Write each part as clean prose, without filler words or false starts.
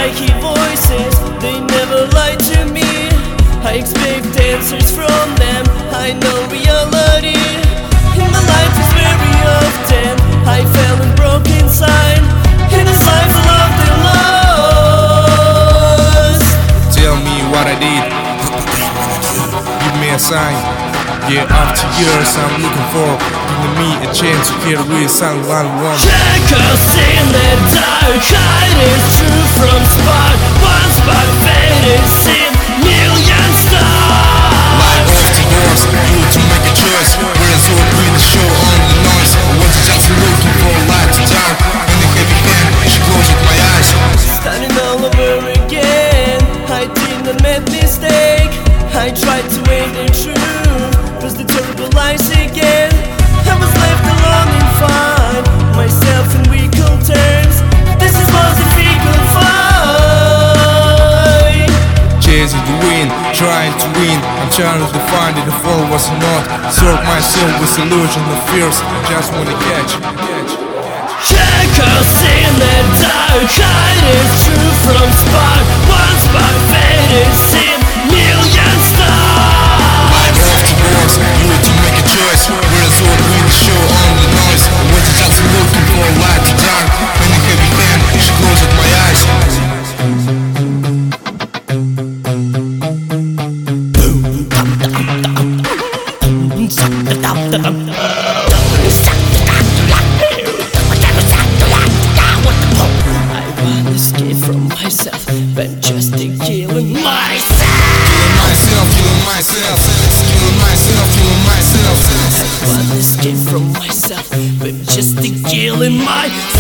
I hear voices, they never lie to me. I expect answers from them, I know reality. In my life is very often I fell and broke inside. In this life I loved and lost. Tell me what I did, give me a sign. Yeah, after years I'm looking for, giving me a chance to hear with someone one. Check us in the dark, hide is true from spark. One spark faded, seen million stars. Life after yours, you to make a choice. Whereas all in the show on the noise. I was just looking for light to dark. In the heavy hand, she closed my eyes. Starting all over again, I didn't make mistake. I tried to wait the truth, was the terrible lies again. I was left alone and find myself in weak terms. This is what difficult fight. Chasing the wind, trying to win. I'm trying to find it, the fall was not. Serve myself with illusion of fears. I just wanna catch. Check us in the dark, hide is true from spark. One spark faded, seen million stars. Life after yours, you to make a choice. Whereas all in the show on the noise. I was just looking for light to dark. In the heavy hand, she closed my eyes. Myself, but just to killing myself. Killing myself. I want to escape from myself, but just to killing myself.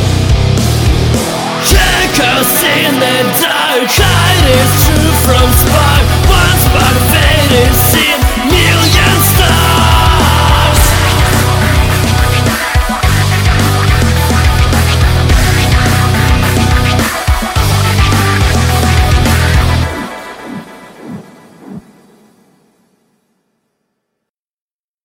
Check us in the dark, hide is true from spark.